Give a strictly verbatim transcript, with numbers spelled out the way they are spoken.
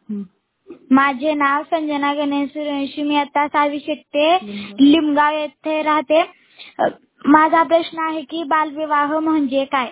हं. माझे नाव संजना गणेश सूर्यवंशी. मी आता सहावी शिकते. लिमगाव येथे राहते. अ, माझा प्रश्न आहे की बालविवाह म्हणजे काय?